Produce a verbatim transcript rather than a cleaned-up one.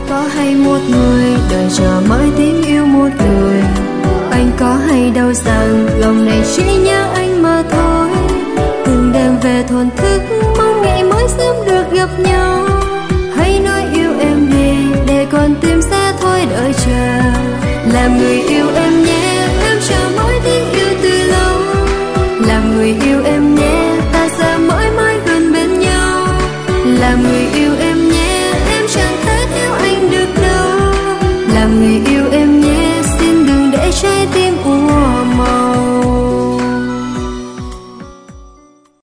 Có hay một người đợi chờ mãi tiếng yêu một người, anh có hay đâu rằng lòng này chỉ nhớ anh mà thôi. Từng đêm về thổn thức mong ngày mới sớm được gặp nhau.